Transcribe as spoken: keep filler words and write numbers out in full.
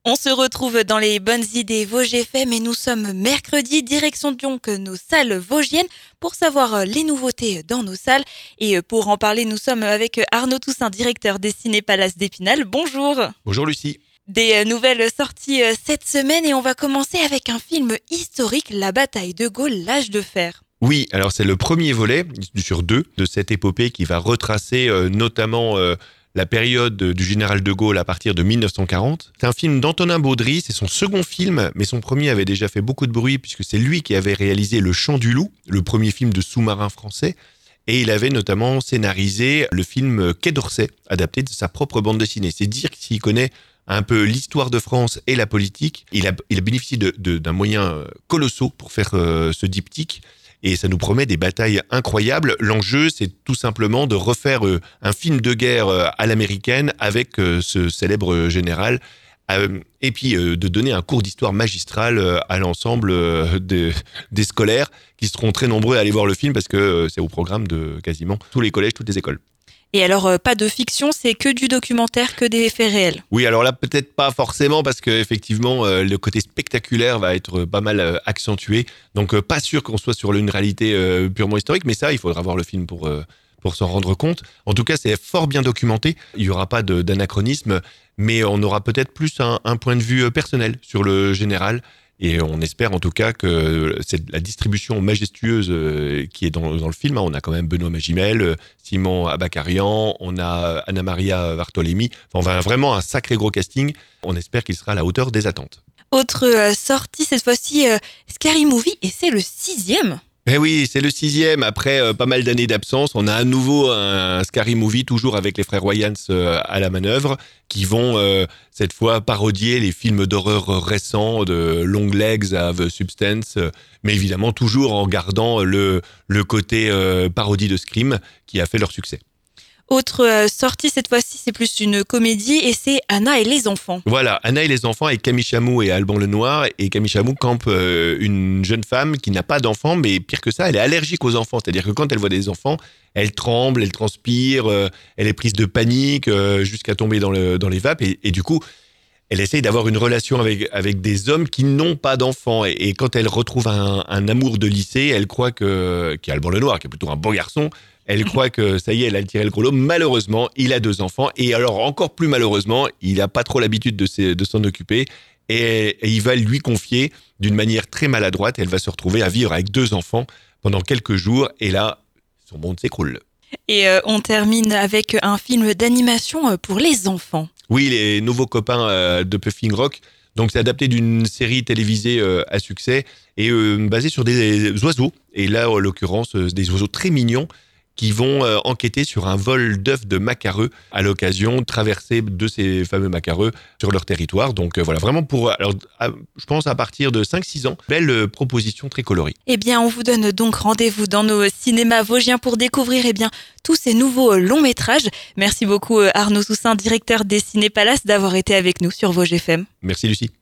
On se retrouve dans les bonnes idées Vosges F M et nous sommes mercredi, direction donc nos salles vosgiennes pour savoir les nouveautés dans nos salles. Et pour en parler, nous sommes avec Arnaud Toussaint, directeur des Ciné-Palaces d'Épinal. Bonjour. Bonjour Lucie. Des nouvelles sorties cette semaine et on va commencer avec un film historique, La bataille de Gaulle, l'âge de fer. Oui, alors c'est le premier volet sur deux de cette épopée qui va retracer euh, notamment euh, la période du général de Gaulle à partir de dix-neuf cent quarante. C'est un film d'Antonin Baudry, c'est son second film, mais son premier avait déjà fait beaucoup de bruit puisque c'est lui qui avait réalisé Le Chant du Loup, le premier film de sous-marin français. Et il avait notamment scénarisé le film Quai d'Orsay, adapté de sa propre bande dessinée. C'est dire s'il connaît un peu l'histoire de France et la politique. Il a, il a bénéficié de, de, d'un moyen colossal pour faire euh, ce diptyque. Et ça nous promet des batailles incroyables. L'enjeu, c'est tout simplement de refaire euh, un film de guerre euh, à l'américaine avec euh, ce célèbre général. Euh, et puis euh, de donner un cours d'histoire magistral euh, à l'ensemble euh, de, des scolaires qui seront très nombreux à aller voir le film parce que euh, c'est au programme de quasiment tous les collèges, toutes les écoles. Et alors, euh, pas de fiction, c'est que du documentaire, que des faits réels. Oui, alors là, peut-être pas forcément, parce qu'effectivement, euh, le côté spectaculaire va être pas mal euh, accentué. Donc, euh, pas sûr qu'on soit sur une réalité euh, purement historique, mais ça, il faudra voir le film pour, euh, pour s'en rendre compte. En tout cas, c'est fort bien documenté. Il n'y aura pas de, d'anachronisme, mais on aura peut-être plus un, un point de vue personnel sur le général. Et on espère en tout cas que c'est la distribution majestueuse qui est dans, dans le film. On a quand même Benoît Magimel, Simon Abakarian, on a Anna Maria Bartolemi. Enfin, on a vraiment un sacré gros casting. On espère qu'il sera à la hauteur des attentes. Autre euh, sortie, cette fois-ci, euh, Scary Movie, et c'est le sixième. Eh oui, c'est le sixième. Après euh, pas mal d'années d'absence, on a à nouveau un, un Scary Movie, toujours avec les frères Wayans euh, à la manœuvre, qui vont euh, cette fois parodier les films d'horreur récents de Long Legs à The Substance, euh, mais évidemment toujours en gardant le, le côté euh, parodie de Scream qui a fait leur succès. Autre euh, sortie, cette fois-ci, c'est plus une comédie et c'est Anna et les enfants. Voilà, Anna et les enfants avec Camille Chamou et Alban Lenoir. Et Camille Chamou campe euh, une jeune femme qui n'a pas d'enfants, mais pire que ça, elle est allergique aux enfants. C'est-à-dire que quand elle voit des enfants, elle tremble, elle transpire, euh, elle est prise de panique euh, jusqu'à tomber dans, le, dans les vapes. Et, et du coup, elle essaye d'avoir une relation avec, avec des hommes qui n'ont pas d'enfants. Et, et quand elle retrouve un, un amour de lycée, elle croit que, qui est Alban Lenoir, qui est plutôt un beau garçon, elle croit que ça y est, elle a tiré le gros lot. Malheureusement, il a deux enfants. Et alors, encore plus malheureusement, il n'a pas trop l'habitude de, ses, de s'en occuper. Et, et il va lui confier d'une manière très maladroite. Elle va se retrouver à vivre avec deux enfants pendant quelques jours. Et là, son monde s'écroule. Et euh, on termine avec un film d'animation pour les enfants. Oui, les nouveaux copains euh, de Puffing Rock. Donc, c'est adapté d'une série télévisée euh, à succès et euh, basée sur des oiseaux. Et là, en l'occurrence, euh, des oiseaux très mignons qui vont euh, enquêter sur un vol d'œufs de macareux à l'occasion de traverser de ces fameux macareux sur leur territoire. Donc euh, voilà, vraiment pour, alors, à, je pense à partir de cinq six ans, belle euh, proposition très colorée. Eh bien, on vous donne donc rendez-vous dans nos cinémas vosgiens pour découvrir eh bien, tous ces nouveaux longs métrages. Merci beaucoup Arnaud Toussaint, directeur des Ciné-Palaces, d'avoir été avec nous sur Vosges F M. Merci Lucie.